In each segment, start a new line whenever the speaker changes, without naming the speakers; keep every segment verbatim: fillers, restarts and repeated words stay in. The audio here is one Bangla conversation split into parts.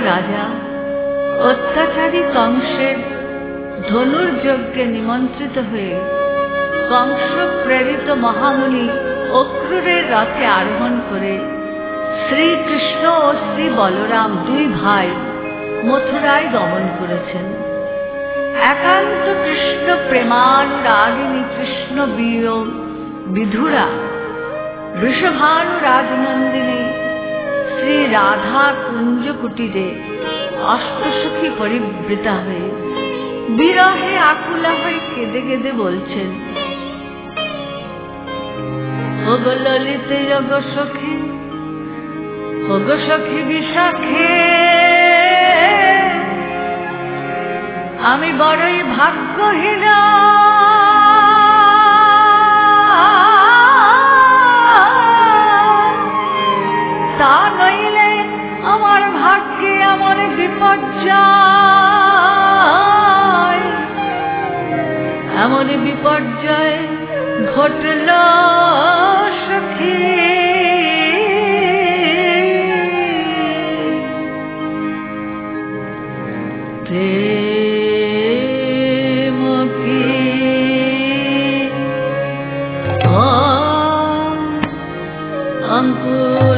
রাজা অত্যাচারী কংসের ধনুর্যজ্ঞে নিমন্ত্রিত হয়ে কংস প্রেরিত মহামুনি অক্রূরের রথে আরোহণ করে শ্রীকৃষ্ণ ও শ্রী বলরাম দুই ভাই মথুরায় গমন করেছেন। একান্ত কৃষ্ণ প্রেমানুরাগিনী কৃষ্ণ বীর বিধুরা ঋষভানু রাজনন্দিনী শ্রী রাধা কুঞ্জ কুটিরে অষ্টসখী পরিবৃতা হয়ে বিরহে আকুলা হয়ে কেঁদে কেঁদে বলছেন, ওগো ললিতে যোগ সখী, ওগো সখী বিশাখে, আমি বড়ই ভাগ্যহীনা, তা নইলে আমার ভাগ্যে এমন বিপর্যয়, এমন বিপর্যয় ঘটল সখী। প্রেম কি অঙ্কুর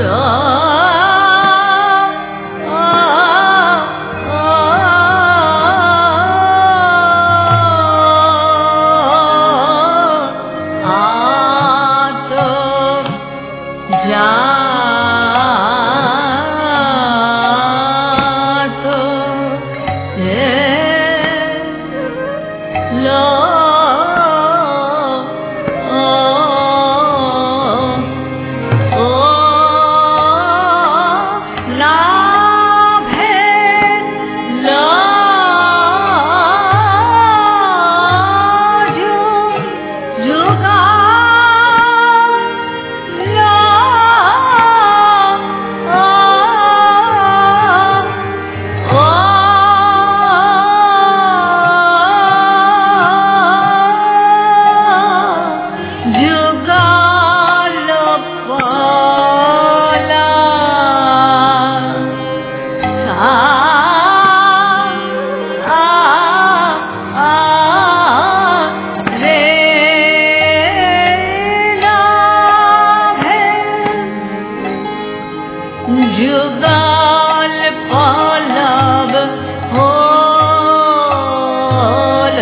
যুগল পলব হল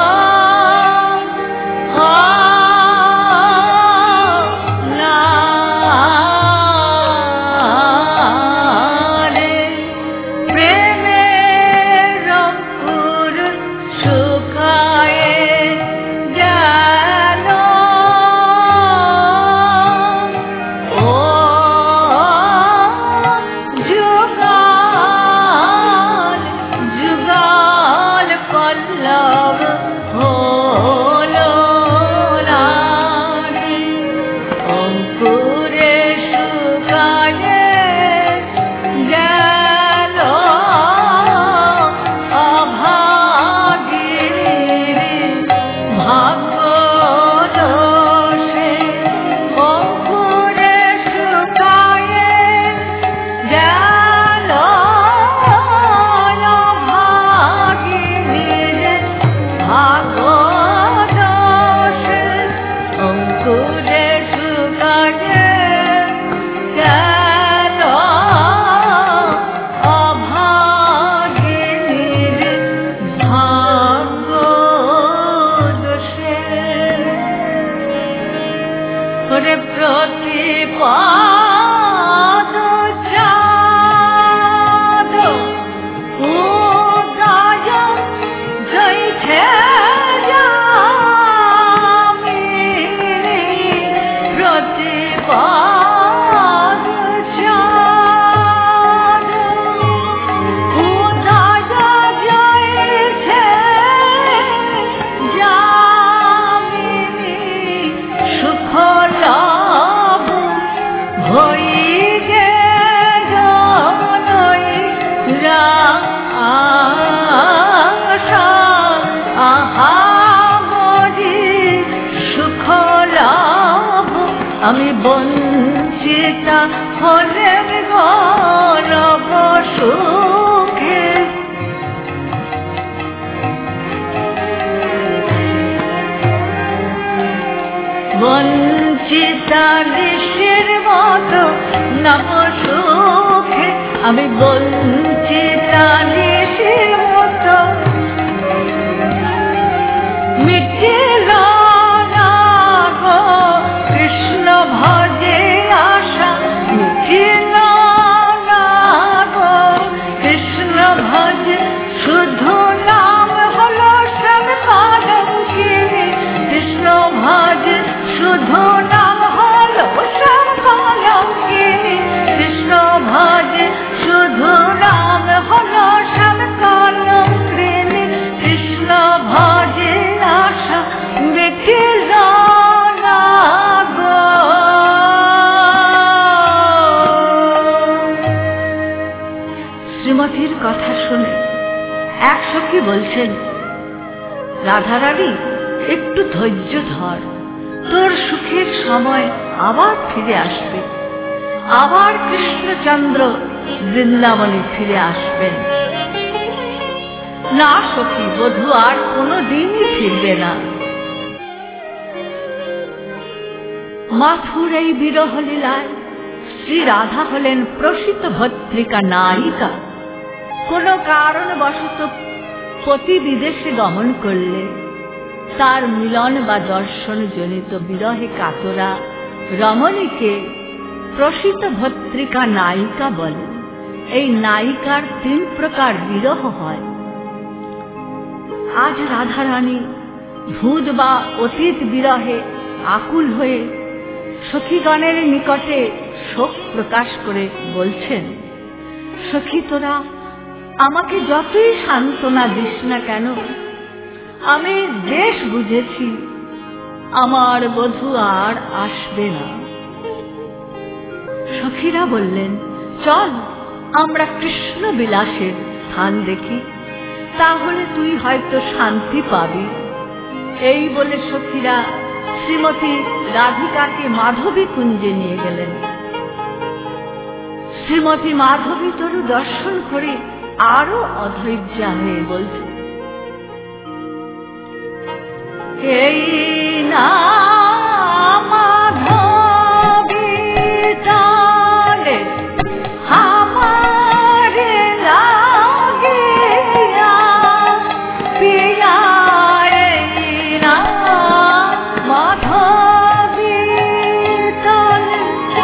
রে প্রেমের অঙ্কুর শুকায়ে গেল, ও পল্লব হলো রানী, অঙ্কুরে শুকায়ে গেল অভাগীর ভাগ্য দোষে, অঙ্কুরে শুকায়ে গেল ভাগদোষে, অঙ্কুরে শুকায়ে গেল অভাগিনীর ভাগদোষে। ওরে প্রতিপদ চাঁদ উদয় জয়ছে প্রতিপদ চাঁদ উদয় জয়ছে যামিনী, সুখ লাভ হই গে জনৈ রাশা, আহা মরি সুখ লাভ আমি বঞ্চিতা হলেন গণব সুখ। আমি বলছি জানিসি মতো মিটিল না গো কৃষ্ণ ভজে আশা, মিটিল না গো কৃষ্ণ ভজে শুধু নাম হলো সব কলঙ্কিনী, কৃষ্ণ ভজে শুধু নাম হলো সব কলঙ্কিনী, কৃষ্ণ ভজে শুধু নাম হলো সব কলঙ্কিনী, কৃষ্ণ ভজে আশা মিটিল না গো। শ্রীমতীর কথা শুনে এক সখী বলছেন, রাধারানী একটু ধৈর্য ধর, তোর সুখের সময় আবার ফিরে আসবে, আবার কৃষ্ণচন্দ্র বৃন্দাবনে ফিরে আসবেন। না সখী, বধূ আর কোনো দিনই ফিরবে না। মাথুর এই বিরহ লীলায় শ্রী রাধা হলেন প্রসিত ভদ্রিকা নায়িকা। কোনো কারণবশত পতি বিদেশে গমন করলে তার মিলন বা দর্শন জনিত বিরহে কাতরা রমণীকে প্রসিত ভদ্রিকা নায়িকা বলে। এই নায়িকার তিন প্রকার বিরহ হয়। আজ রাধারানী ভূত বা অতীত বিরহে আকুল হয়ে সখীগণের নিকটে শোক প্রকাশ করে বলছেন, সখী তোরা আমাকে যতই সান্ত্বনা দিস না কেন, আমি বেশ বুঝেছি আমার বধূ আর আসবে না। সখীরা বললেন, চল আমরা কৃষ্ণ বিলাসের স্থান দেখি, তাহলে তুই হয়তো শান্তি পাবি। এই বলে সখীরা শ্রীমতী রাধিকাকে মাধবী কুঞ্জে নিয়ে গেলেন। শ্রীমতী মাধবী তরু দর্শন করে আরো অধৈর্য হয়ে বলছে, এই না মাধবী জানে আমারে লাগিয়া পিয়া, এই না মাধবী জানে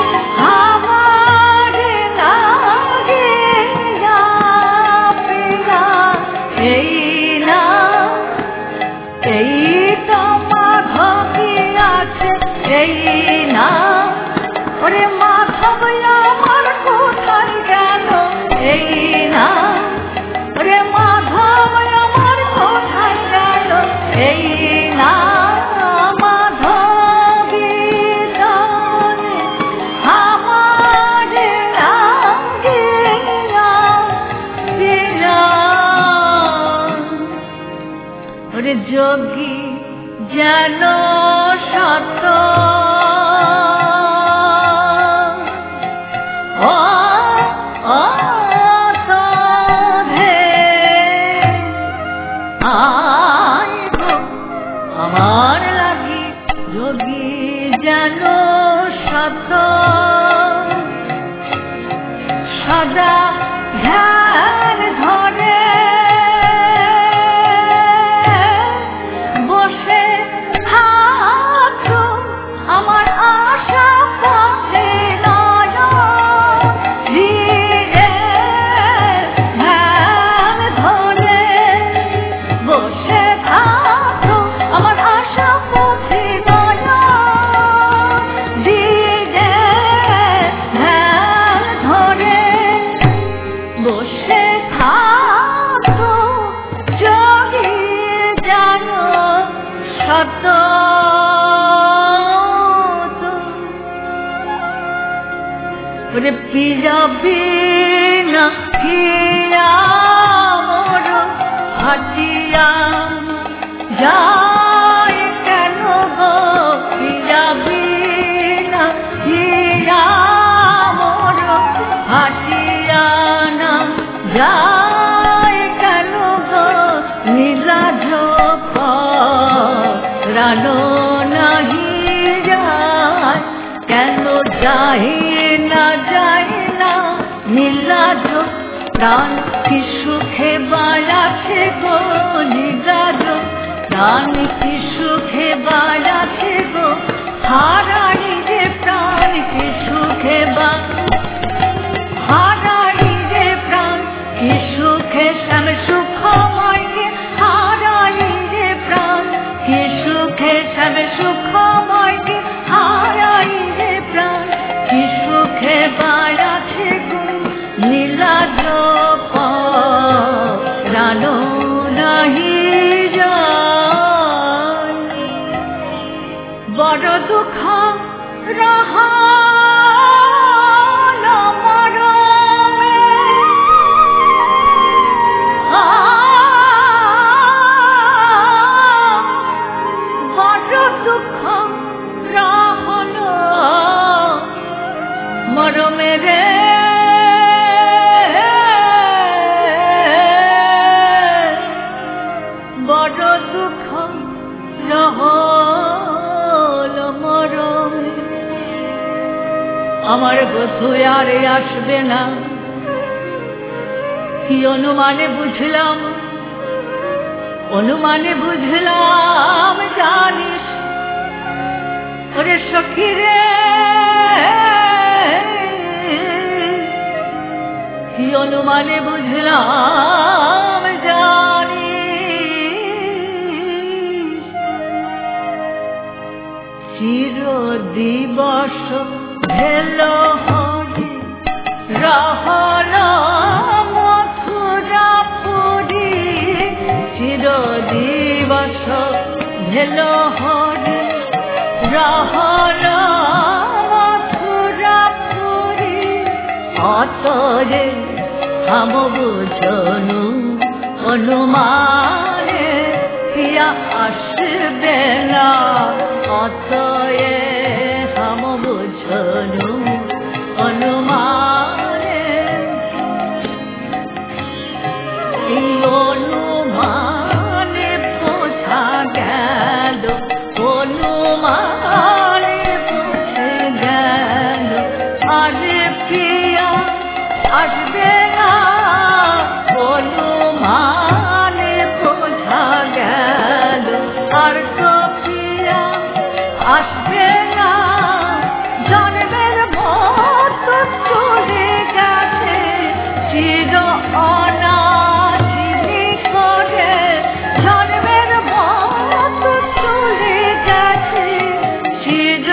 আমারে লাগিয়া পিয়া, এই না এই তো মাধবী আছে, এই না ওরে মাধব আমার কোথায় গেল, এই না ওরে মাধব আমার কোথায় গেল, এই না মাধবী জানে আমারে লাগিয়া পিয়া। ওরে যোগী যেন সত ও অতধে আয় গো আমার লাগি, যোগী যেন সত সদা ধ্যান ধরে বসে থাকো আমার আশা পথে নয়, ধীরে ধ্যান ধরে বসে থাকো আমার আশা পথে নয়, ধীরে ধ্যান ধরে বসে থাকো যোগী যেন সত। ওরে পিয়া বিনা হিয়া মোর হাটিয়া যায় কেন গো, পিয়া বিনা হিয়া মোর হাটিয়া না যায় কেন গো, নীলাঝ রানো নাহি যায়, কেন যায় না যায় না নীলাঝ প্রাণ কি সুখে বাড়াছে গো নীলাজ, প্রাণ কি সুখে বাড়াছে গো হারানি রে প্রাণ কি সুখে বা হারানি রে প্রাণ কি সুখে শ্যাম সুখময়কে হারানি রে প্রাণ কি সুখে শ্যাম সুখময়কে হারানি রে প্রাণ কি সুখে বাড়াছে গো নীলাজ প্রাণো নাহি যায়। বড় দুঃখ রহাল মরমে, বড় দুঃখ রহল মরমে রে, বড় দুঃখ রহল মরমে। আমার বধূ আর আসবে না কি অনুমানে বুঝলাম, অনুমানে বুঝলাম জানিস ওরে সখী রে, কি অনুমানে বুঝলাম জানিস চির দিবস ভেল হরি রহল মথুরাপুরী, চির দিবস ভেল হরি রহল মথুরাপুরী। অতরে হাম বুঝনু অনুমানে প্রিয়া আসবে না, অতয়ে হাম বুঝনু অনুমানে, এই অনুমানে বোঝা গেল, অনুমানে বুঝে গেল আরে প্রিয়া আসবে না, অনুমানে বোঝা গেল আর তো প্রিয়া আসবে না। জন্মের মতো চলে গেছে চির অনাচিনি করে, জন্মের মতো চলে গেছে চির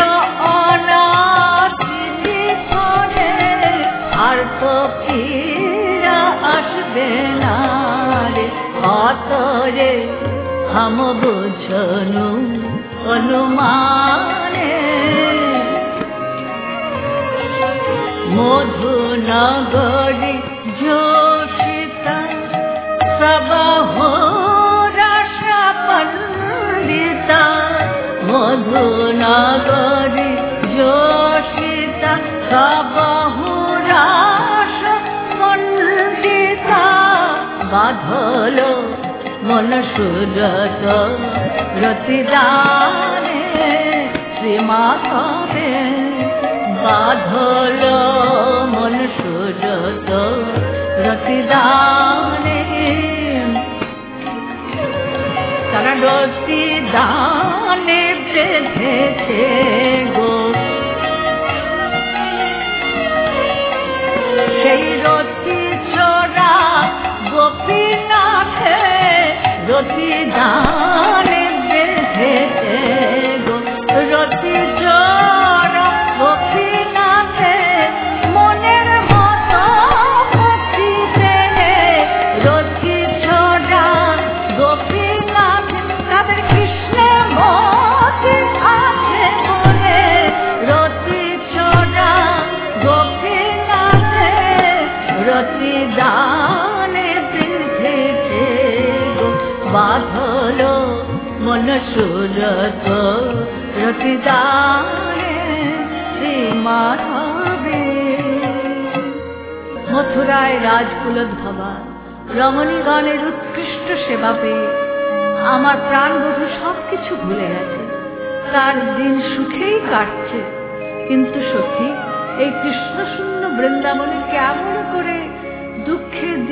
অনাচিনি করে, আর তো ফিরা আসবে না রে, অতরে হাম বুঝনু অনুমানে। মধুনগরী যোষিতা সবহুরাশা পণ্ডিতা, মধুনগরী যোষিতা সবহুরাশা পণ্ডিতা, বাঁধল মন সুরত রতিদানে শ্রীমাধবে, বাঁধল মন সুরত রতিদানে, তারা রতিদানে বেঁধেছে গো সেই রতি ছোড়া গোপীনাথে, রতিদানে বেঁধেছে গো রতি ছোড়া গোপীনাথে, মনের মতো ভক্তি পেলে রতি ছোড়া গোপীনাথ, তাদের কৃষ্ণের মতি আছে বলে রতি ছোড়া গোপীনাথে, রতিদানে বেঁধেছে গো বাঁধল মন সুরত রতিদানে শ্রীমাধবে। মথুরায় রাজকুলোদ্ভবা রমণীগণের উৎকৃষ্ট সেবা পেয়ে আমার প্রাণবধূ সবকিছু ভুলে গেছে, তার দিন সুখেই কাটছে। কিন্তু সখী, এই কৃষ্ণশূন্য বৃন্দাবনে কেমন করে দুঃখে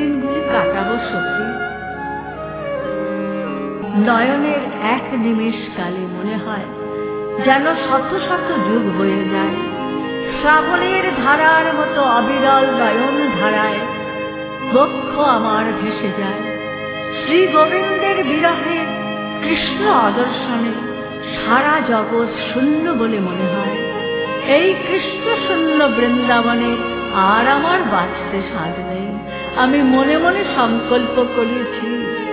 নয়নের এক নিমেষ কালে মনে হয় যেন শত শত যুগ বয়ে যায়। শ্রাবণের ধারার মতো অবিরল নয়ন ধারায় বক্ষ আমার ভেসে যায়। শ্রী গোবিন্দের বিরহে কৃষ্ণ অদর্শনে সারা জগৎ শূন্য বলে মনে হয়। এই কৃষ্ণ শূন্য বৃন্দাবনে আর আমার বাঁচতে সাধ নেই। আমি মনে মনে সংকল্প করেছি,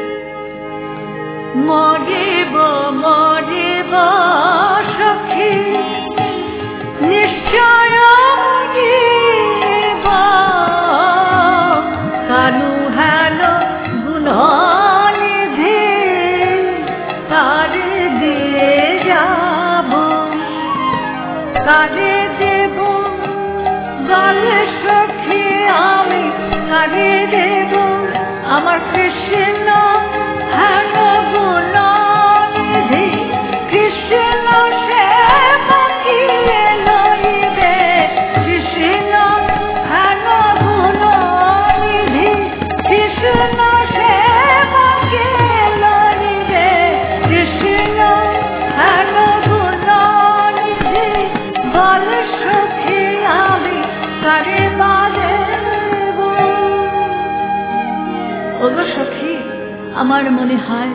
মরিব মরিব সখী নিশ্চয় মরিব, কানু হেন গুণনিধি তারে দিয়ে যাব, কারে দেব গলে সখী আমি, কারে দেব আমার কৃষ্ণ হেন গুণনিধি। কৃষ্ণ সে বাকিয়ে লইবে, কৃষ্ণ হেন গুণনিধি, কৃষ্ণ সে বাকিয়ে লইবে, কৃষ্ণ হেন গুণনিধি। বলে সখী আমি কারে বাজেব। ওগো সখী, আমার মনে হয়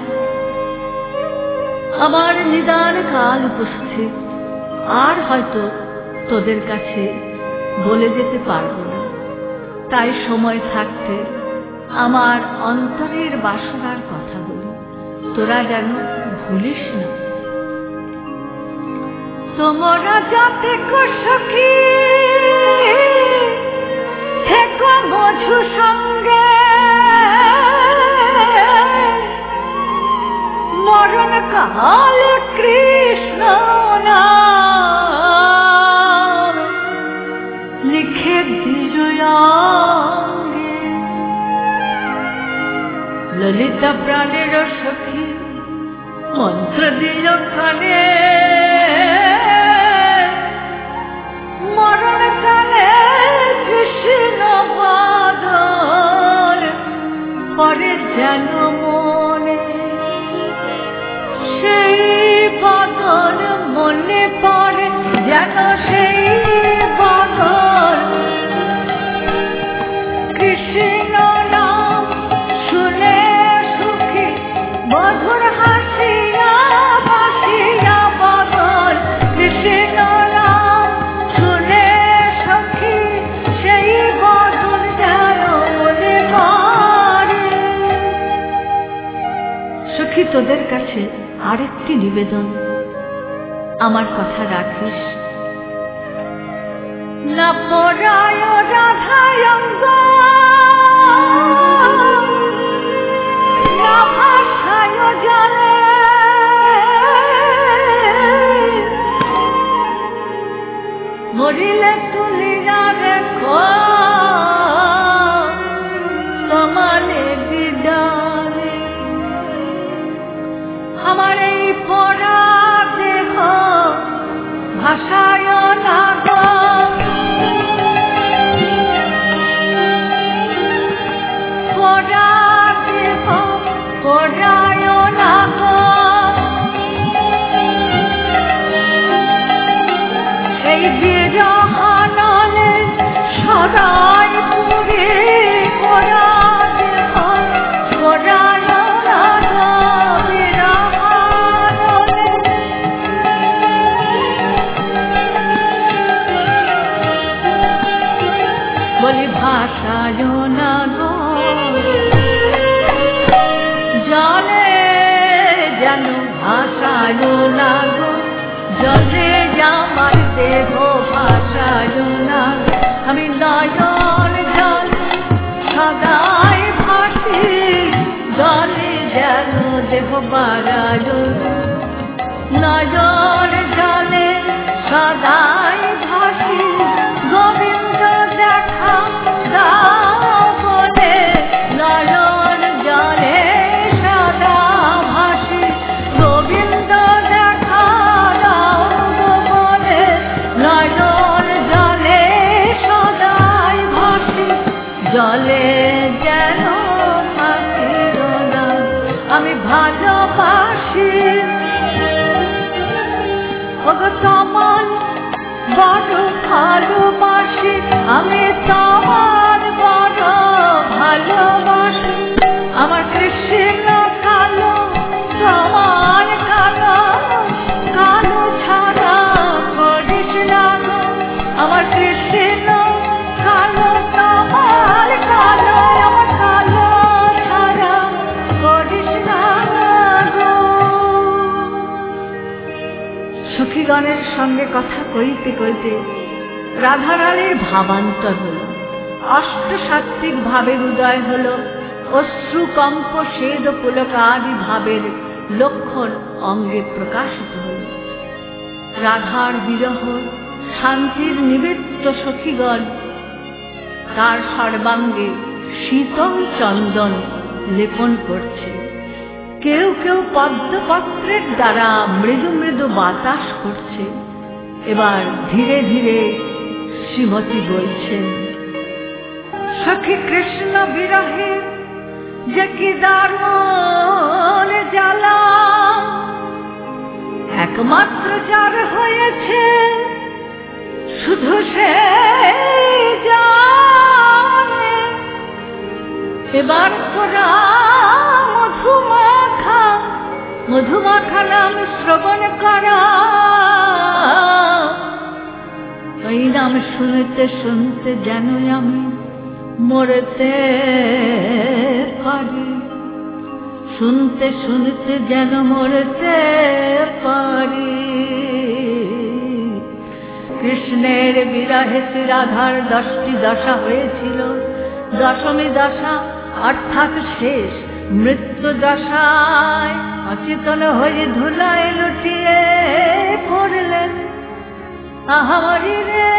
আমার নিদান কাল উপস্থিত, আর হয়তো তোদের কাছে বলে যেতে পারবো না। তাই সময় থাকতে আমার অন্তরের বাসনার কথাগুলো তোরা যেন ভুলিস না। তোমরা যাতে সখী থেকো মধু সঙ্গে, মরণ কাল কৃষ্ণ নাম লিখে দিজয়াঙ্গে। ললিতা প্রাণের সখী মন্ত্র দিল কানে, মরণ কালে কৃষ্ণ বাদল পরে যেন মনে, সেই বাদল মনে পড়ে যেন সেই বাদল। কৃষ্ণ নাম শুনে সুখী মধুর হাসিয়া বাসিয়া বাদল। কৃষ্ণ নাম শুনে সখী সেই বাদল যেন মনে পড়ে। সখী, তোদের কাছে আরেকটি নিবেদন, আমার কথা রাখিস। না পরায় রাধায়ঙ্গ, না ভাষায় জলে, মরিলে তুলিয়া রেখো তোমারে বিদারে। আমার এই পরা দেহ ভাষায় না গো, পরা দেহ পরায় না গো। সেই বিরহানলে সদাই পুরে পরা দেহ পরায় না গো। বলি ভাষায় না গো, জলে যেন ভাষায় না গো, জলে আমার দেহ ভাষায় না। আমি নয়ন জল সদাই ভাসি, জলে যেন দেহ বাড়ায়। নয়ন জলে সদাই ভাসি, গোবিন্দ দেখা দাও বলে। নয়ন জলে সদা ভাসি, গোবিন্দ দেখা দাও বলে। নয়ন জলে সদাই ভাসি, জলে যেন ভাসির না। আমি ভালো তোমার বড় ভালোবাসি, আমি তোমার বড় ভালোবাসি। আমার কৃষ্ণ কালো, তোমার কালো, কালো ছাড়া করিস না গো। আমার কৃষ্ণ কালো, তোমার কালো, আমার কালো ছাড়া করিস না গো। সখীগণের সঙ্গে কথা কইতে কইতে রাধারানীর ভাবান্তর হল, অষ্টসাত্ত্বিক ভাবের উদয় হল, অশ্রুকম্প শেদ পুলকাদি ভাবের লক্ষণ অঙ্গে প্রকাশিত হল। রাধার বিরহ শান্তির নিবৃত্ত সখীগণ তার সর্বাঙ্গে শীতল চন্দন লেপন করছে। কেউ কেউ পদ্মপত্রের দ্বারা মৃদু মৃদু বাতাস করছে। এবার ধীরে ধীরে শ্রীমতী বলছেন, সখী কৃষ্ণ বিরহে যে কি দারুণ জ্বালা, একমাত্র যার হয়েছে শুধু সে জানে। এবার তোরা মধুমাখা, মধুমাখা নাম শ্রবণ করা। ওই নাম শুনতে শুনতে যেন আমি মরতে পারি, শুনতে শুনতে যেন মরতে পারি। কৃষ্ণের বিরহে শ্রী রাধার দশটি দশা হয়েছিল। দশমী দশা অর্থাৎ শেষ মৃত্যু দশায় অচেতন হয়ে ধুলায় লুটিয়ে পড়লেন। আহারি রে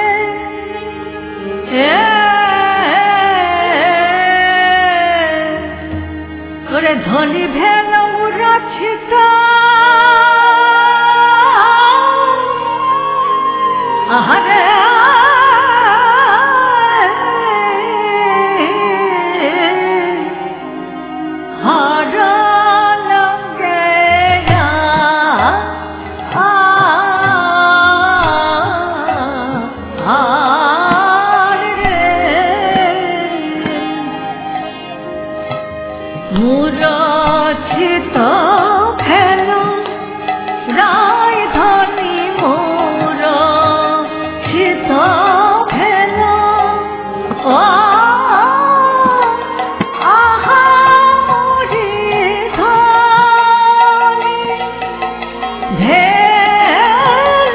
করে ধ্বনি ভেল মুরাছিত, আহারে মুরাছিত ফেল রায় ধনি মুরাছিত ফেল। ও আহা মুরি ধনি ভেল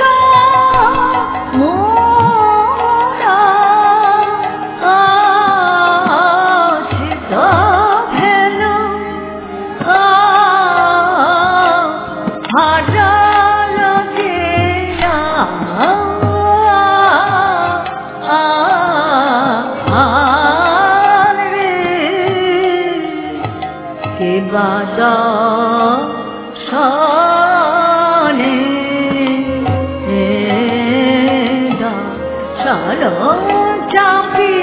মুরাছিত ফেল। চাপি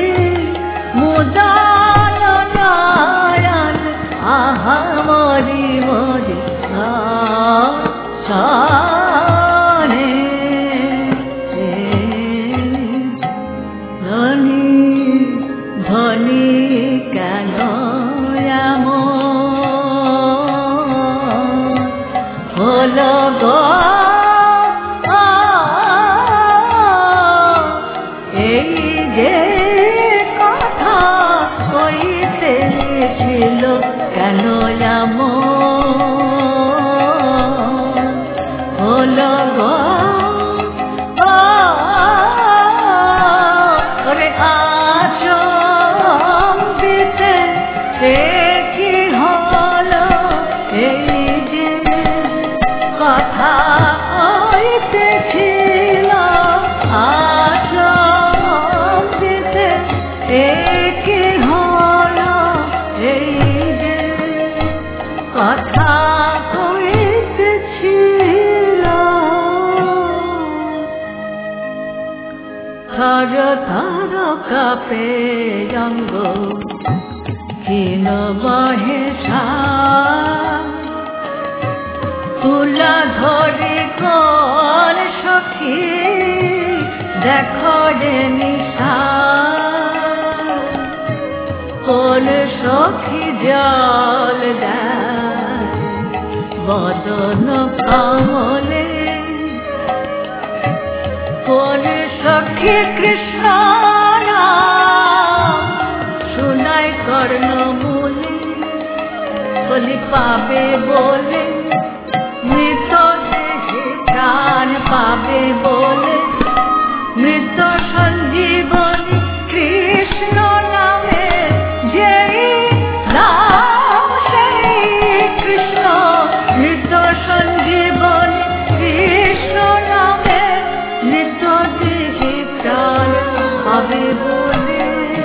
মুদান নারায়ণ আহা মরি মরি সানে ধনি ধনি কেন হলো গো। এই যে কথা কইতে ছিল কেন হলো গো। ওরে আচম্বিতে কি হলো, এই যে কথা হইতেছিল আচম্বিতে কি হলো, এই যে কথা হইতেছিল। থর থর কাঁপে অঙ্গ ক্ষীণ বহে তুলা ধরে কোন পাবে নিশান, কোন সখী জল দেয় বদন কমলে, কোন সখী কৃষ্ণ নাম শুনায় কর্ণমূলে, বলি পাবে বলে মৃত দেহে প্রাণ পাবে বলে, মৃত সঞ্জীবনী কৃষ্ণ নামে যেই নাম সেই কৃষ্ণ, মৃত সঞ্জীবনী কৃষ্ণ নামে মৃত দেহে প্রাণ পাবে বলে।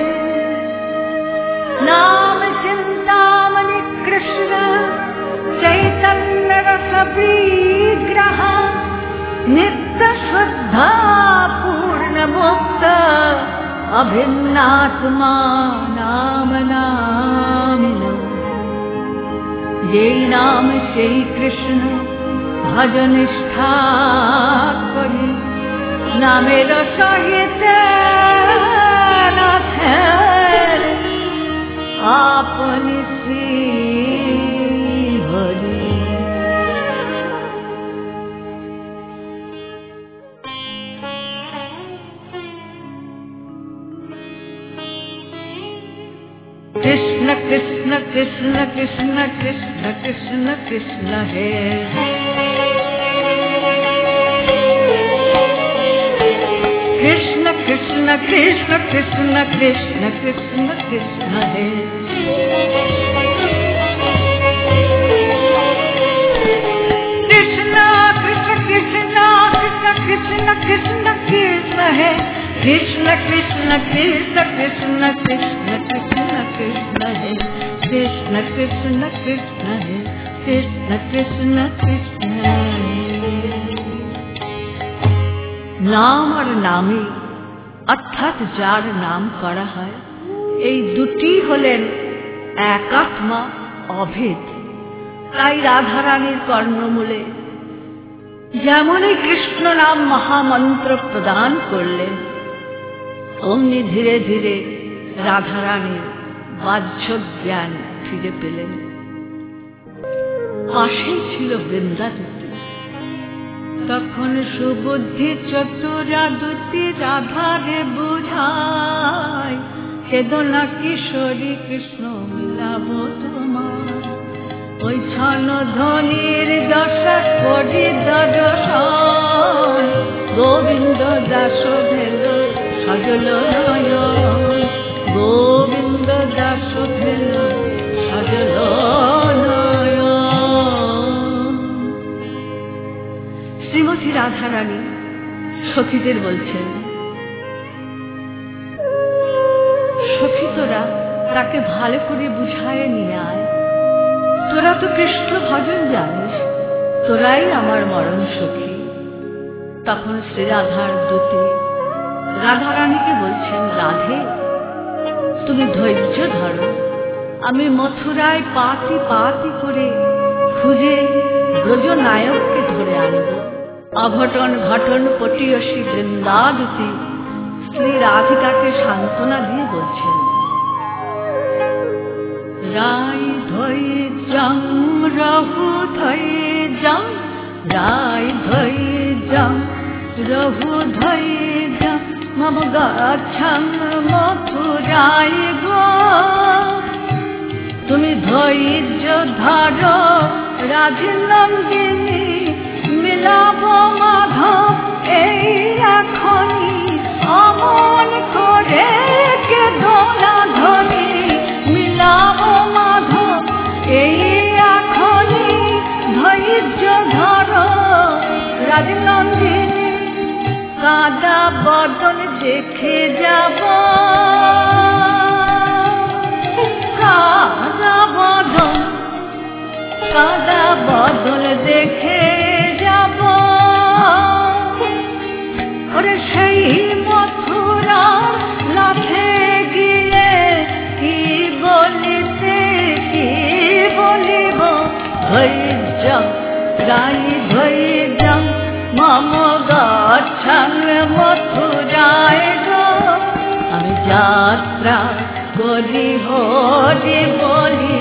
नाम चिंतामणि कृष्ण चैतन्य रस विग्रह, नित्य शुद्ध पूर्ण मुक्त अभिन्नात्मा नाम नामिनो। যেই নাম সেই কৃষ্ণ ভজ নিষ্ঠা করি, নামের সহিত নাথে আপনি শ্রী হরি। कृष्ण कृष्ण कृष्ण कृष्ण कृष्ण कृष्ण कृष्ण हे, कृष्ण कृष्ण कृष्ण कृष्ण कृष्ण कृष्ण कृष्ण हे, कृष्ण कृष्ण कृष्ण कृष्ण कृष्ण कृष्ण कृष्ण हे, कृष्ण कृष्ण कृष्ण कृष्ण कृष्ण कृष्ण कृष्ण हे, कृष्ण कृष्ण कृष्ण हे, कृष्ण कृष्ण कृष्ण हे। নাম আর নামে অর্থাৎ যার নাম করা হয়, এই দুটি হলেন এক আত্মা অভেদ। তাই রাধারানীর কর্ণমূলে যেমনই কৃষ্ণ নাম মহামন্ত্র প্রদান করলেন, অমনি ধীরে ধীরে রাধারানীর বাহ্য জ্ঞান ফিরে পেলেন। পাশেই ছিল বৃন্দাদূতি। তখন সুবুদ্ধি চতুরা দুটি রাধারে বুঝায়, কেদনা কিশোরী কৃষ্ণ মিলাব তোমার, ওই ছন ধ্বনির দশা করি দর্শন, গোবিন্দ দাস ভেল সজল নয়ন, গোবিন্দ দাস ভেল সজল নয়ন। শ্রীমতী রাধারানী সখীদের বলছেন, সখী তোরা তাকে ভালো করে বুঝায় নিয়ে আয়, তোরা তো কৃষ্ণ ভজন জানিস, তোরাই আমার মরণ সখী। তখন শ্রী রাধার দূতে রাধারানীকে বলছেন, রাধে তুমি ধৈর্য ধরো, আমি মথুরায় পাতি পাতি করে খুঁজে ব্রজ নায়ককে ধরে আনব। অঘটন ঘটন পটিয়সী বৃন্দাদূতি শ্রী রাধিকাকে সান্ত্বনা দিয়ে বলছেন, রায় ধৈ জং রঘু ধৈ জং, রায় ধৈ জং রঘু ধৈ জং, মম গচ্ছং মথুরায় গো। তুমি ধৈর্য ধরো রাজনন্দিনী, মিলাব মাধব এই এখনি, অমন করে কেঁদো না ধনি, মিলাব মাধব এই এখনি, ধৈর্য ধরো রাজনন্দিনী, কাদা বদন দেখে যাব, কাদা বদন কাদা বদন দেখে যাব, ওরে সেই মথুরা লাফে গিয়ে কি বলিতে কি বলিব, ধৈর্য রাই ধৈর্য মম গচ্ছং মথুরায় গো। যাত্রা করি হরি বলি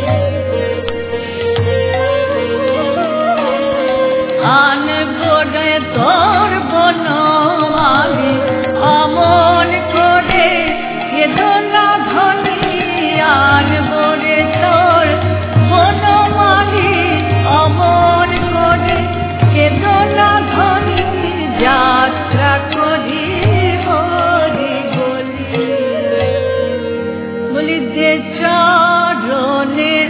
আন গোড়ে তোর বনমালি অমন করে কেদনা ধনি আন গোড়ে তোর বনমালি অমন করে কেদনা ধনি যাত্রা করি হরি বলি বলি যে চরণের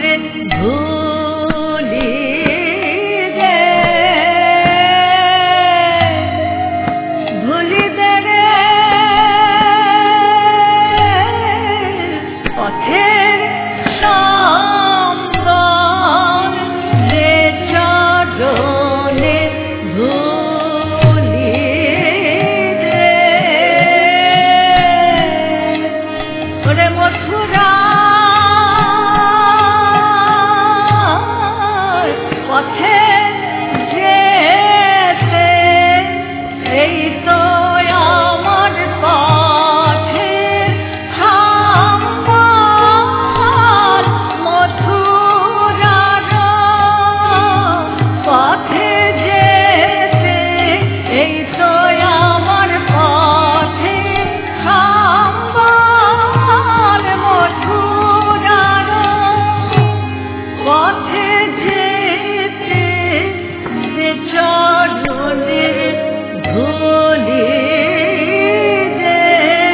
ধূলি রে ধূলি দে রে পথের সম্বল যে চরণের ধূলি রে ওরে মথুরা পথে যেতে এই তো আমার পথে সম্বল মথুরার পথে যেতে এই তো আমার পথে সম্বল মথুরার পথে যেতে যে চরণের ধূলি রে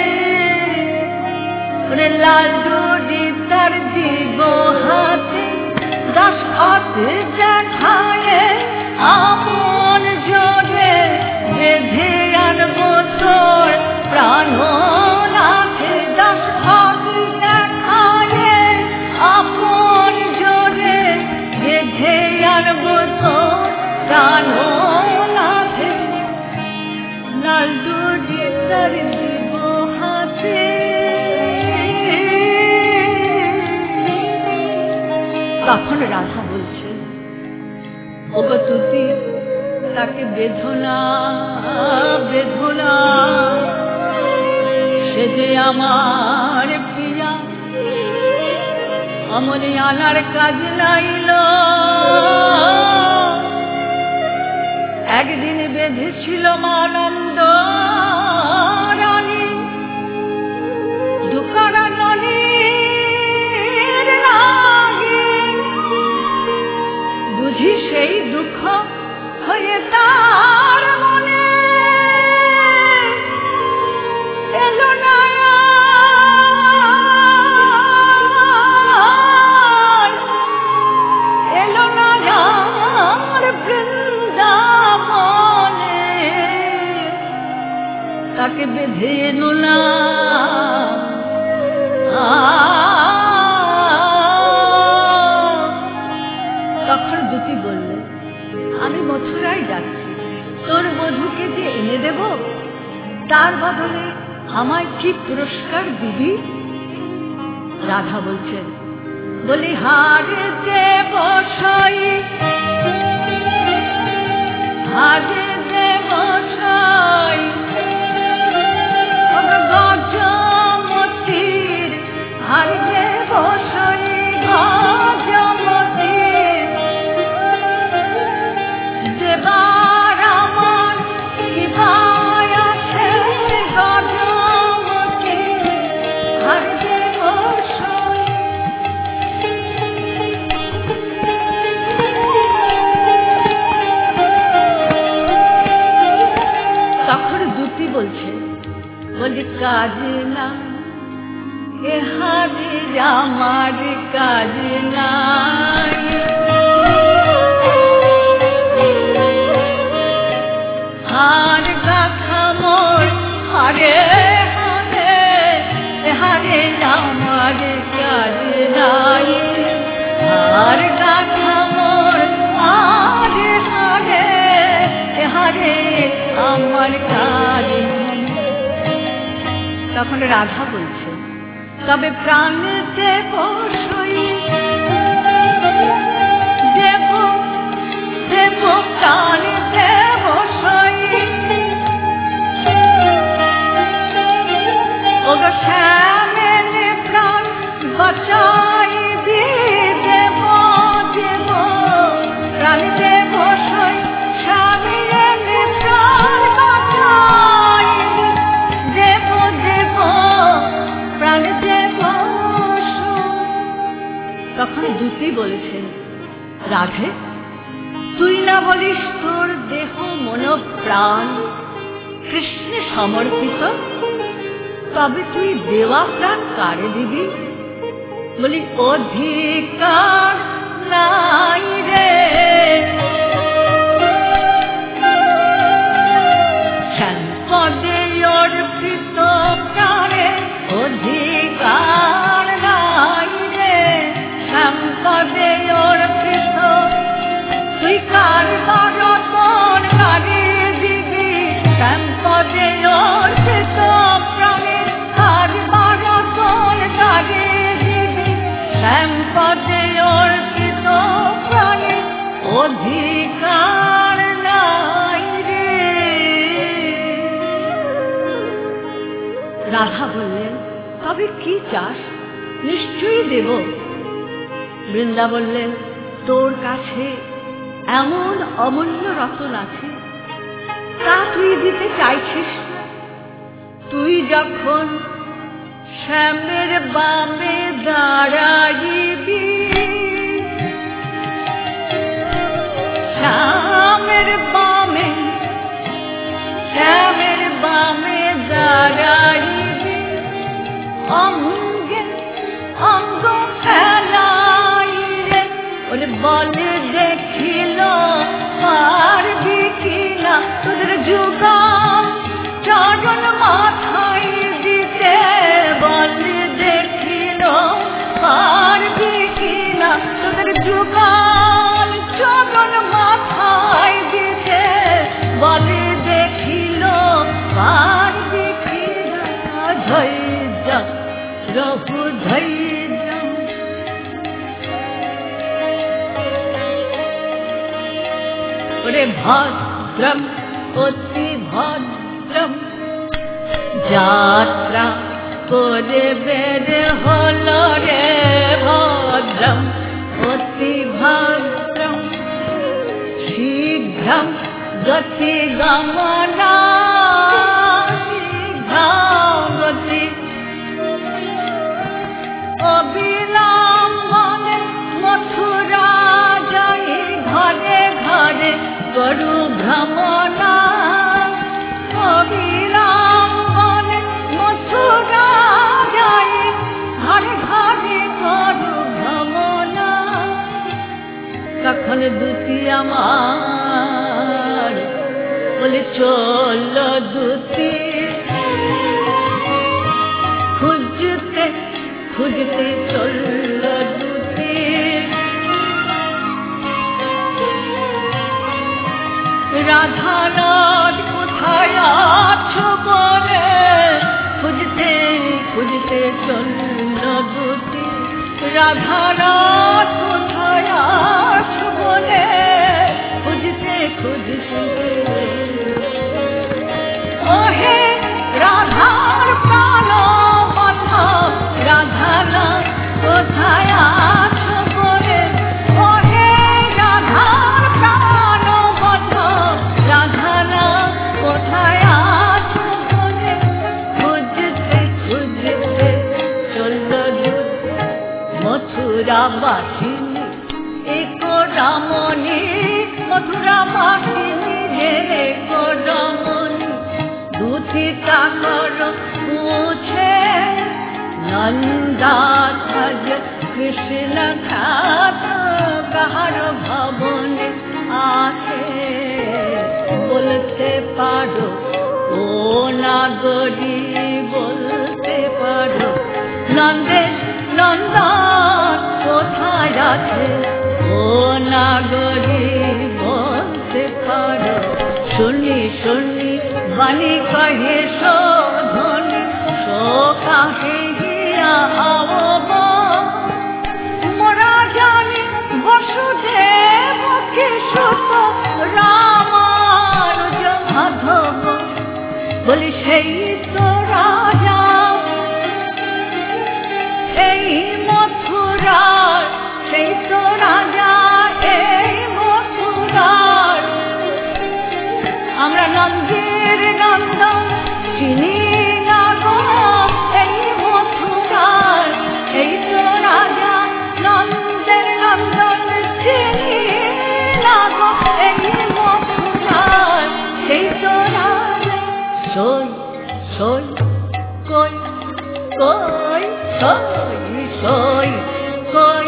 ওরে লালুরি তার দিব হাতে দশখত দেখায়ে আপন জোরে বেঁধে আনবো তোর প্রাণনাথে দশখত দেখায়ে আপন জোরে বেঁধে আনবো তোর প্রাণনাথে লালুরি তার দিব হাতে তখন রাধা বলছে ওগো তুতি তাকে বেদনা বেদনা সে যে আমার প্রিয়া অমনি আনার কাজ নাইল একদিন বেঁধেছিল মানন্দ রানী দুকারা ননীর লাগি বুঝি সেই দুঃখ হয়ে তার মনে এলো না আর, এলো না আর বৃন্দাবনে তাকে বেঁধে এলো না তখন দুটি বললে আমি মথুরায় যাচ্ছি তোর বধূকে যে এনে দেব তার বদলে আমায় কি পুরস্কার দিবি রাধা বলছেন বলি হারে যে বসাই হারে যে বসাই গজমতির হারে যে বসাই গজমতির দেবার আমার কি ভাই আছে গজমতির হারে যে বসাই তখন দুটি বলছে বলি কাজ না এ হারে আমার কাজ নাই হার গাথা মোর হারে হারে হারে আমার কাজ নাই হার গাথা মোর হারে হারে হারে আমার কাজ নাই তখন রাধা বলছে তবে প্রাণ দেব সই দেব দেব প্রাণ দেব সই ওগো শ্যাম তখন দূতি বলেছেন, রাধে, তুই না বলিস তোর দেহ মন প্রাণ কৃষ্ণে সমর্পিত, তবে তুই দেওয়া প্রাণ কারে দিবি? বলি, অধিকার নাই রে শ্যামপদে অর্পিত প্রাণে, অধিকার নাই রে শ্যামপদে অর্পিত। তুই কার রতন কারে দিবি? শ্যামপদে অর্পিত প্রাণে কার রতন কারে দিবি? শ্যামপদে অর্পিত প্রাণে অধিকার নাই রে। রাধা বললেন, তবে কি চাস? নিশ্চয়ই দেব। বৃন্দা বললেন, তোর কাছে এমন অমূল্য রতন আছে, তা তুই দিতে চাইছিস না। তুই যখন শ্যামের বামে দাঁড়াইবি, শ্যামের বামে শ্যামের বামে দাঁড়াইবি, অঙ্গে অঙ্গ ফেলাইলে ওরে বলে দেখিল পারবি কিনা তোদের যুগল চরণ মাথায় দিতে। বলে দেখিল পারবি কিনা তোদের যুগল চরণ মাথায় দিতে। বলে দেখিল পারবি কিনা। ধৈর্য রঘু ধৈর্য, ওরে ভদ্রম অতি ভদ্রম যাত্রা করে বের হল রে। ভদ্রম অতি ভদ্রম শীঘ্রম গতি গমনা, শীঘ্রম গতি অবিলম্বনে মথুরা যাই ঘরে ঘরে করু ভ্রমণা। অবিলম্বনে মথুরা যাই ঘরে ঘরে করু ভ্রমণা। তখন দূতি আমার বলে, চল দূতি, খুঁজতে খুঁজতে চলল দূতি। রাধানাথ কোথায় আছো বলে খুঁজতে খুঁজতে চলল দূতি। রাধানাথ কোথায় আছো বলে খুঁজতে খুঁজতে। ওহে রাধার প্রাণ বন্ধ, রাধানাথ কোথায় আছো বলে। ওহে রাধার প্রাণ বন্ধ, রাধানাথ কোথায় আছো বলে খুঁজতে খুঁজতে চলল দূতি। মথুরা বাসিনী একো রমণী, মথুরা বাসিনী একো রমণী। দূতি চাকর পুছে নন্দাধ্বজ কৃষ্ণ খ্যাত কাহার ভবনে আছে। বলতে পারো ও নাগরী, বলতে পারো নন্দেশ নন্দন কোথায় আছে। ও নাগরী বলতে পারো। শুনি শুনি বাণী কহে শোধনি, শোকাহে গিয়া আব। মোরা জানি বসুদেব কে সুত রামানুজ মাধব। বলি সেই তো রাজা এই মথুরার, সেই তো রাজা এই মথুরার। আমরা নন্দের নন্দন চিনি না গো এই মথুরার, এই তো রাজা নন্দ সই সই কই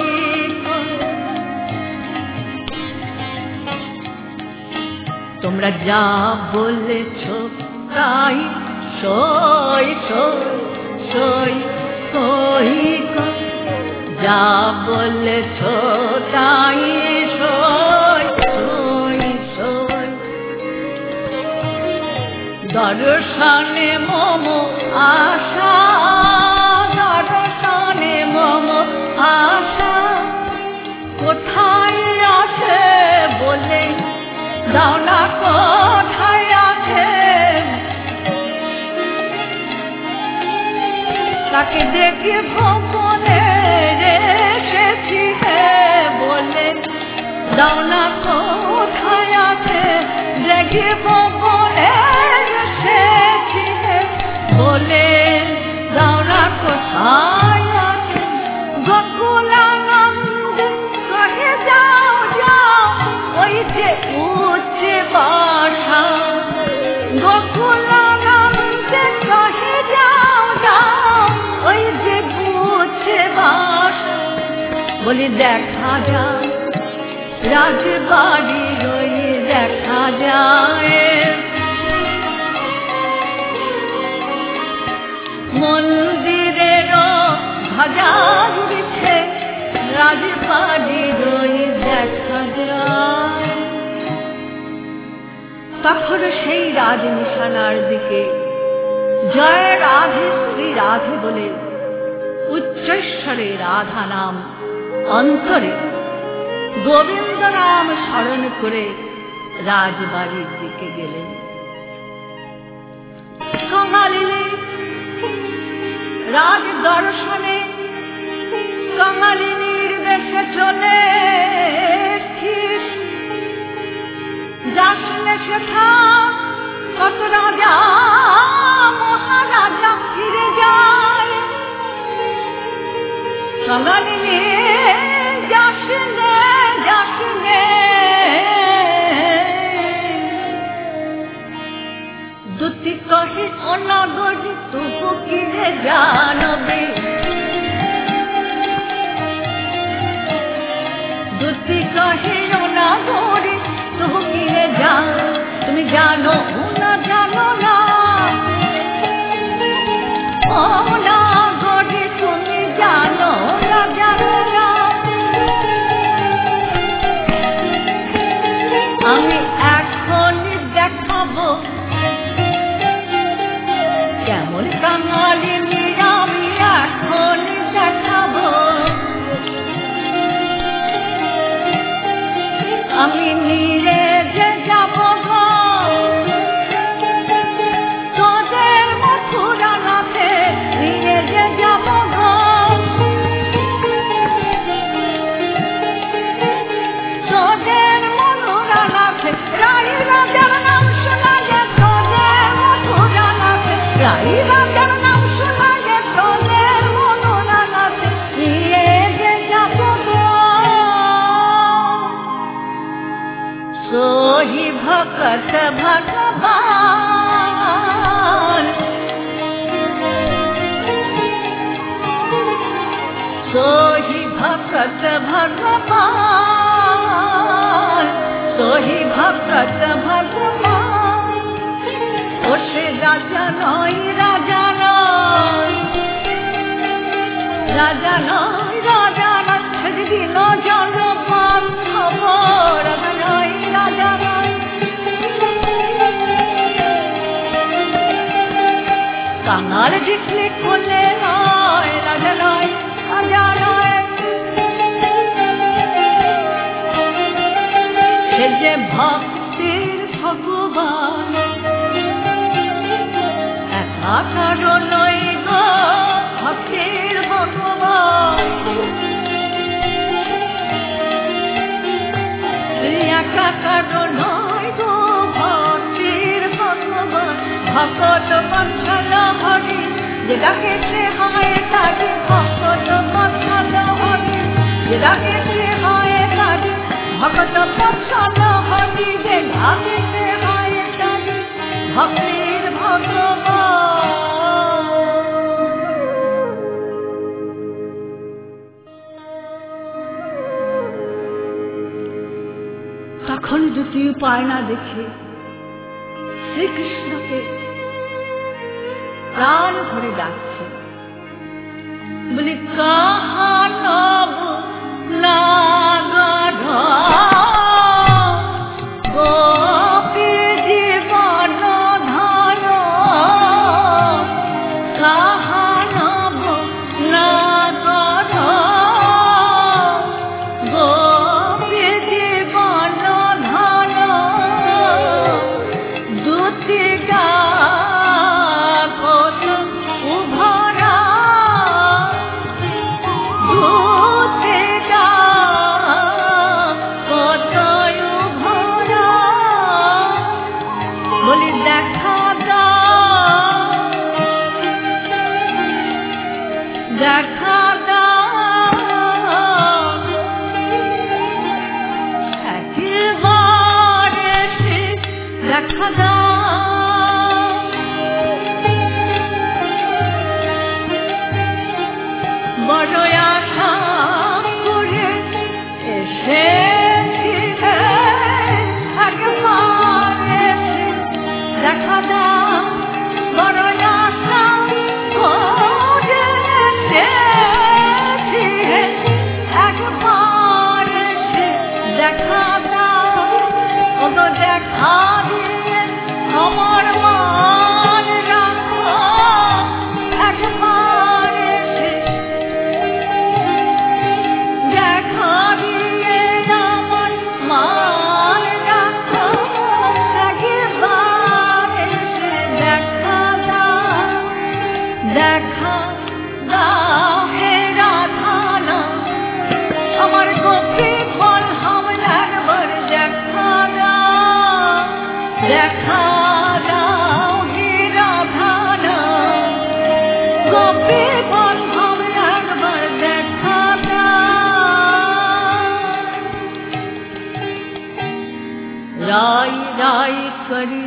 তোমরা যা বলেছ তাই সই সই সই কই যা বলেছ তাই সই সই সই দর্শনে মম আশা দর্শনে মম আশা কোথায় আছে বলে দাও না কোথায় আছে তাকে দেখে ভবনে রেখেছি হে বলে দাও না কোথায় আছে দেখে ভবনে রেখেছি হে বলে দাও না কোথায় আছে গোকুলানন্দ কহে যাও যাও ওই যে উচ্চে বাসা গোকুলানন্দ কহে যাও যাও ওই যে উচ্চে বাসা বলি দেখা যায় রাজবাড়ি ওই দেখা যায় মন্দিরেরও ধ্বজা উড়ছে রাজবাড়ির ওই দেখা যায় তখন সেই রাজনিশানার দিকে জয় রাধে শ্রী রাধে বলে উচ্চস্বরে রাধা নাম অন্তরে গোবিন্দ নাম স্মরণ করে রাজবাড়ির দিকে গেলেন কঙালিনী রাজ দর্শনে কঙালিনীর দেশে চলে যাসনে সেথা কত রাজা মহারাজা ফিরে যায় কঙালিনী যাসনে যাসনে দুটি কহে অনাগরি তবু কিরে জানবে দুটি কহে অনাগরি তবু কিরে জান তুমি জানো না জানো না অনাগরি তুমি জানো না জানো না আমি এখন দেখাবো কেমন কাঙালিনী আমি এখন দেখাবো আমি নিরে যে যাব তোদের মথুরা নাথে নিরে যে যাব তোদের মথুরা নাথে রাই রাজার নাম শোনা যে তোদের মথুরা নাথে রাই রাজার নাম শোনা যে তোদের মথুরা নাথে নিরে যে যাব सोहि भक्त भगवान सोहि भक्त भगवान सोहि भक्त भगवान ओसे राजा नय राजा नय राजा नय राजा नय সেদিন জনপান খবর নয় রাজা নয় কাঙাল জিতলে কোলে নয় রাজা নয় রাজা নয় সে যে ভক্তির ভগবান একা কারো নয় গো ভক্তির ভগবান একা কারো নয় গো ভক্তির ভগবান ভকত বৎসল হরি যে ডাকেছে হয় তাকে ভকত বৎসল হরি যে ডাকেছে হয় তাকে ভকত বৎসল হরি যে ডাকেছে হয় তাকে ভক্তির ভগবান তখন দুটি উপায় না দেখে শ্রীকৃষ্ণকে প্রাণ ভরে ডাকছে, বলি কাহা নব নাগধ গোপী জীবন ধার, কাহা নব নাগধ গোপী জীবন ধার, দুতিটা কত উভরা, দুতিটা কত উভরা, বলি দেখা দাও, দেখা দাও, একেবারে সে দেখা দাও। বড় আশা করে এসেছি, একবারে সে দেখা দাও, বড় আশা করে এসেছি, একবারে সে দেখা দাও, ওগো দেখা দিয়ে আমার মান রাখো, একবারে সে দেখা দিয়ে আমার মান রাখো, একবারে সে দেখা দাও, দেখা দাও হে রাধানা, আমার গোপী বলরাম একবার দেখা দাও, দেখা দাও হে রাধানা, গোপী বলরাম একবার দেখা দাও। রাই রাই করি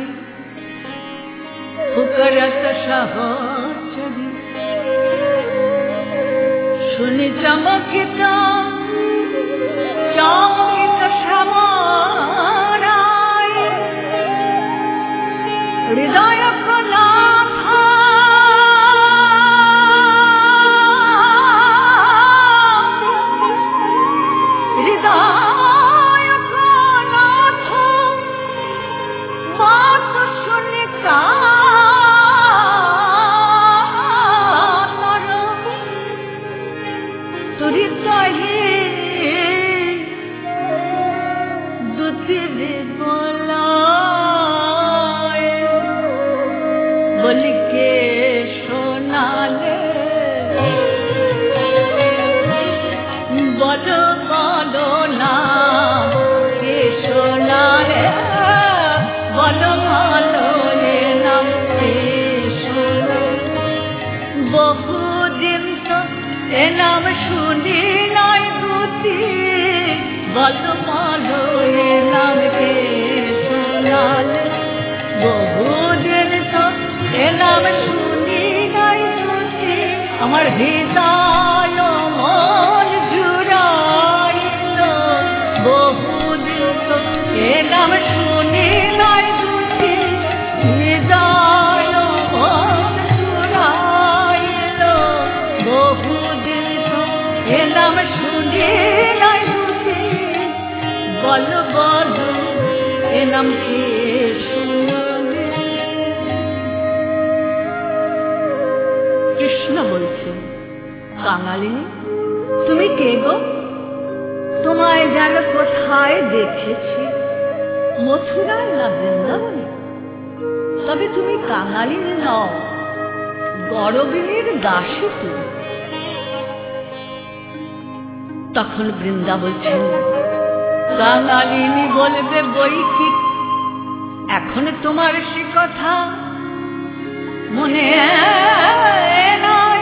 পুকরত সহচরি, শুনি চমকিত চমকিত শ্যামারায়, হৃদয় প্রলাপ হৃদয় প্রলাপ বাত শুনি কাতর, তুরিত হে দুতি বলায়, বলি কে শোনালে, বলো বলো না কে শোনালে, বলো বলো এ নাম কে শোনালে, বহুদিন তো এ নাম শুনি নাই দুতি, বলো বলো এ নাম কে শোনালে, বহুদিন তো এ নাম শুনি নাই দুতি, আমার হৃদয় মন জুড়াইল, বহুদিন তো এ নাম শুনি নাই দুতি, হৃদয় মন জুড়াইল, বহুদিন তো এ নাম শুনি নাই দুতি, বল বল এ নাম কে শোনালে। কৃষ্ণ বলছেন, কাঙালিনী তুমি কে গো? তোমায় যেন কোথায় দেখেছি, মথুরায় না বৃন্দাবনে, তবে তুমি কাঙালিনী নও, গরবিনীর দাসী তুমি। তখন বৃন্দা বলছেন, কাঙালিনী বলবে বই কি, এখন তোমার সে কথা মনে নাই,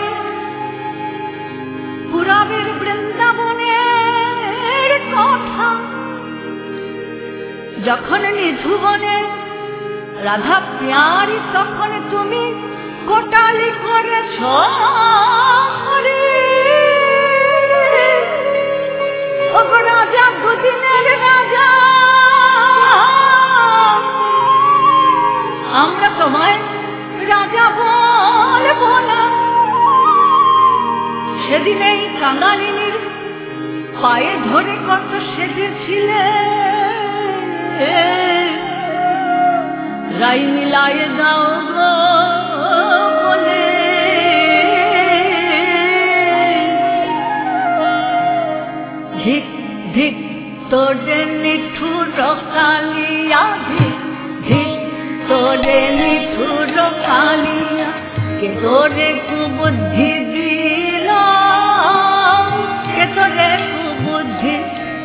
পুরাবের বৃন্দাবনের কথা, যখন নিঝুবনে রাধা প্যারি তখন তুমি কোটালি করেছ হরি। ওগো রাজা দুদিনের রাজা পায়ে ধরে কত সেজেছিলে, রাই মিলায়ে দাও গো বলে। ধিক ধিক তোরে নিঠুর কালিয়া, ধিক ধিক তোরে নিঠুর কালিয়া, কে তোরে কুবুদ্ধি দিল, কে তোরে কুবুদ্ধি।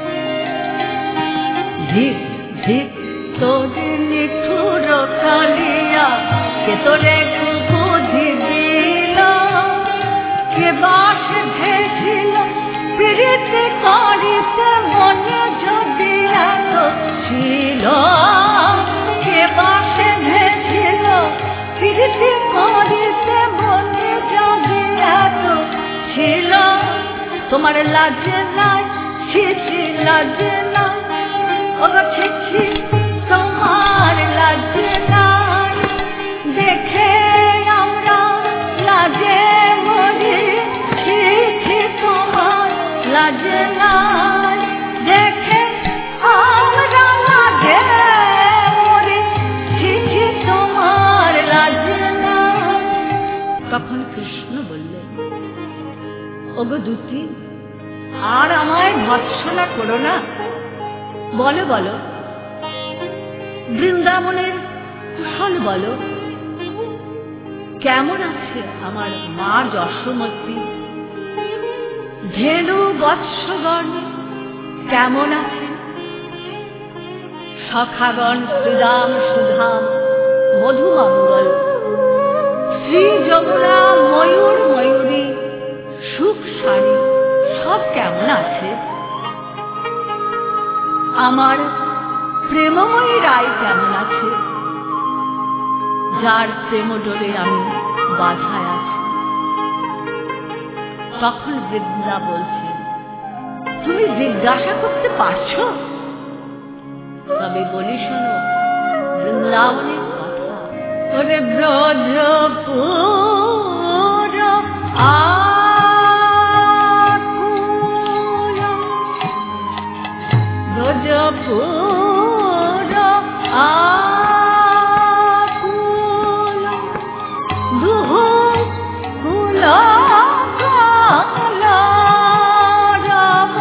ধিক ধিক তোরে নিঠুর কালিয়া, কে তোরে কুবুদ্ধি দিল, কে বাস ভেছিল প্রীতি করিতে মনে যদি এত ছিল, কে বাসে ভেছিল প্রীতি করিতে মনে যদি এত ছিল। তোমার লাজে নাই, ছিছি লাজে নাই, ওগো ছিছি তোমার লাজে নাই, দেখে আমরা লাজে মরি, ছিছি তোমার লাজে নাই, দেখে আমরা লাজে মরি, ছিছি তোমার লাজে নাই। তখন কৃষ্ণ বললেন, ওগো দূতি, আর আমায় ভৎসনা করো না, বলো বলো বৃন্দাবনের কুশল বলো, কেমন আছে আমার মা যশোমতী, ধেনু বৎসগণ কেমন আছে, সখাগণ শ্রীরাম সুধাম মধুমঙ্গল, শ্রী যমুনা ময়ূর ময়ূরী সুখ সারি সব কেমন আছে, আমার প্রেমময়ী রায় কেমন আছে, যার প্রেম ডোরে আমি বাধায় আছি। তখন বৃন্দা বলছেন, তুমি জিজ্ঞাসা করতে পারছো? তবে বলি শোনো বৃন্দাবনের কথা। ওরে ব্রজপুর আকুল, ব্রজপুর আকুল, দুহু কুল রাম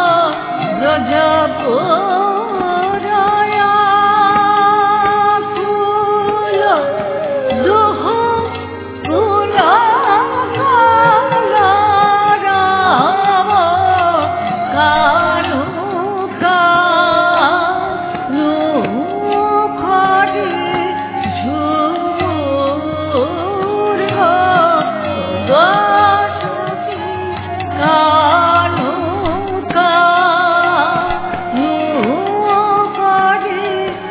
ব্রজপুর আকুল, দুহু কুল রাম কানু কানু খরি ঝুমুর গসতি, কানু কানু খরি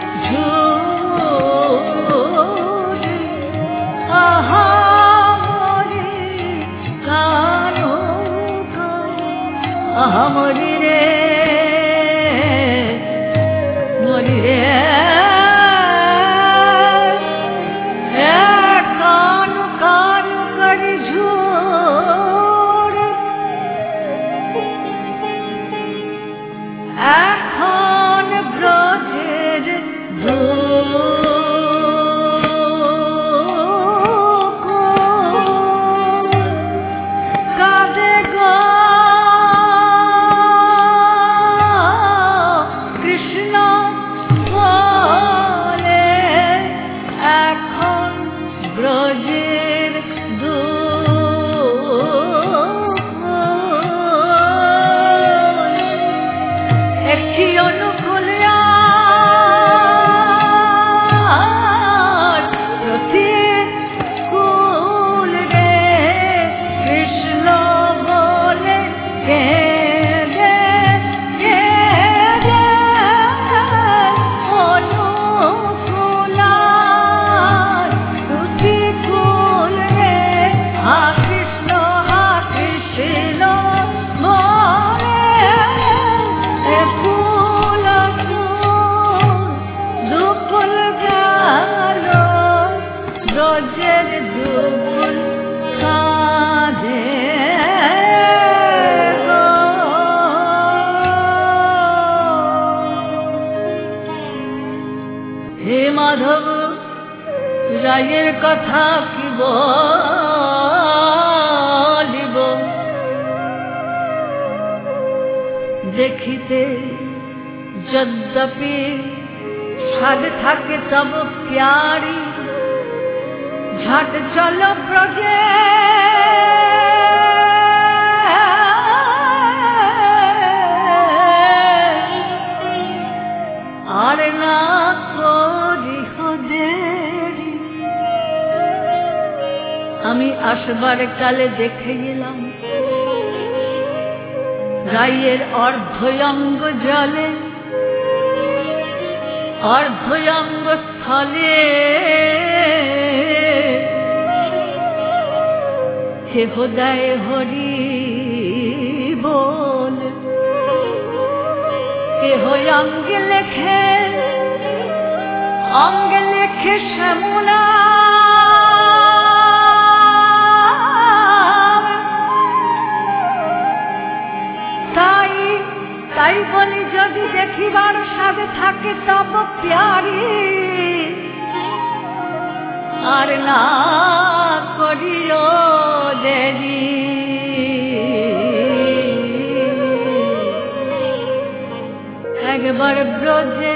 ঝুমুর, আহা মরি কানু কানু, আহা মরি রে মরি রে, কানু কানু করি ঝুর। এখন ব্রজের ধূকুর কাঁদে গো কৃষ্ণ গো মনের কথা কি বলিব, দেখিতে যদ্যপি সাধ থাকে তব প্যারি, ঝট চলো ব্রজে আর না করিহ দেরি। আমি আসবার কালে দেখে গেলাম রায়ের অর্ধয়ঙ্গ জলে, অর্ধয়ঙ্গ স্থলে কেহ দেয় হরি বল, কেহ অঙ্গে লেখে অঙ্গে লেখে শ্যামলা। তাই তাই বলি যদি দেখিবার স্বাদ থাকে তব প্যারি, আর না করিও দেরি। একবার ব্রজে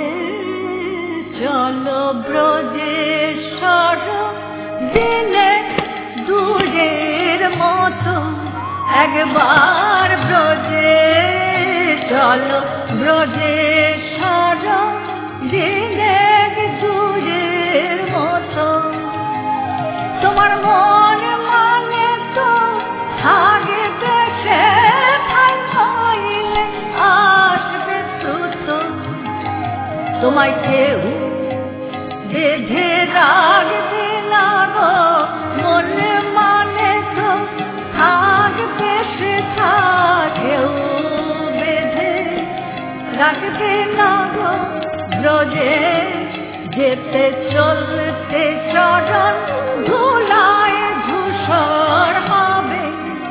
চলো ব্রজেশ্বর, দিলে দূরের মতো। একবার ব্রজে চলো ব্রজেশ্বর, দিলে দূরের মতো। তোমার মন মানে তো আগে দেশে থাইলে আসবে সুত। তোমায় কেউ বেঁধে রাখবে না গো, মনে মানে তো থাকবে সেটা কেউ বেঁধে রাখবে না গো। ব্রজে যেতে চলতে চরণ ধুলায় ধূসর হবে,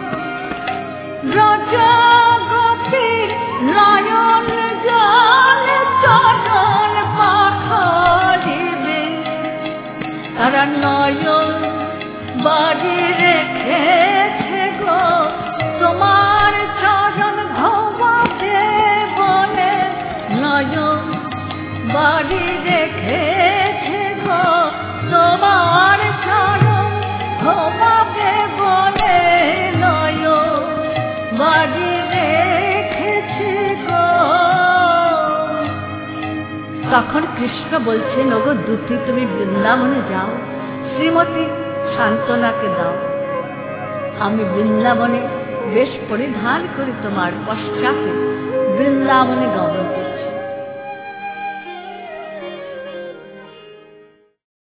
ব্রজ গোপীর নয়ন জল চরণ পাখরিবে। তারা নয়ন বাড়ি রেখেছে গো তোমার চরণ ঘুমাবে বলে, নয়ন বাড়ি রেখেছে গো তোমার চরণ ঘুমাবে বলে, নয়ন বাড়ি রেখেছে গো। তখন কৃষ্ণ বলছেন, ওগো দুটি তুমি বৃন্দাবনে যাও, শ্রীমতী সান্ত্বনাকে দাও। আমি বৃন্দাবনে বেশ পরিধান করি তোমার পশ্চাতে বৃন্দাবনে গমন করি।